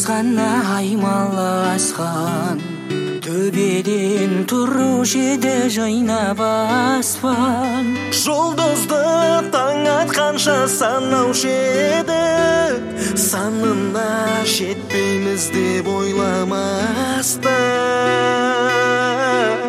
жалғыз ғана аймалы асқан, төбеден тұрушы еді жайнап аспан. Жұлдызды таң атқанша санаушы едік, санына жетпейміз деп ойламастан.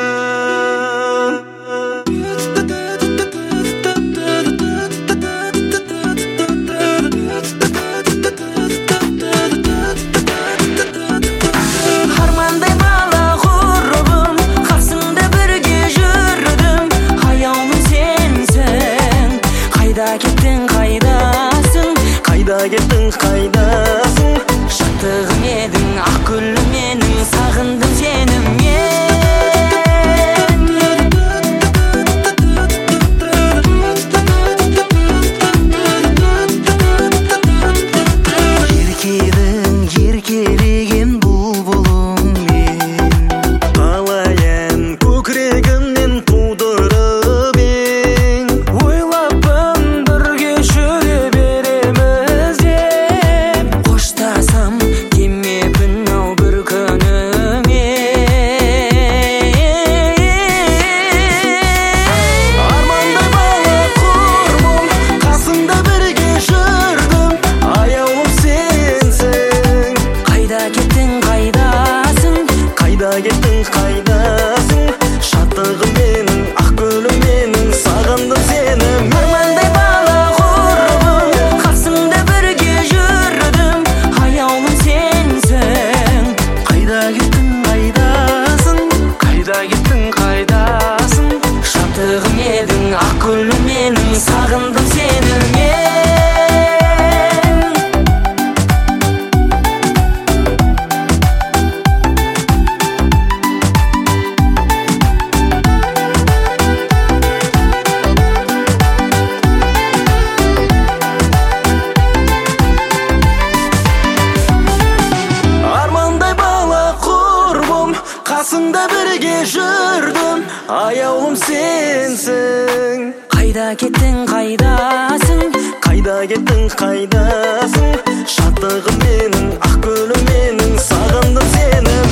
Кеттің қайдасың, шаттығым едің, ақ гүлім менің, сағындым сені мен. Еркелеген бұлбұлым мен, қалайын көкірегімнен тудырып ең. Ойлаппын бірге жүре береміз деп, қоштасам демеппін ау бір күніме. Армандай бала құрбым, қасымда бірге жүрдім, аяулым сенсің. Қайда кеттің қайдасың, қайда кеттің қайдасың, шаттығым менің, ақ гүлім менің, сағындым сені мен. Армандай бала құрбым, қасымда бірге жүрдім, аяулым сенсің. Қайда кеттің қайдасың, қайда кеттің қайдасың, шаттығым едің, ақ гүлім менің, сағындым сені мен. Армандай бала құрбым, қасымда бірге жүрдім, аяулым сенсің. Қайда кеттің қайдасың, қайда кеттің қайдасың, шаттығым менің, ақ гүлім менің, сағындым сені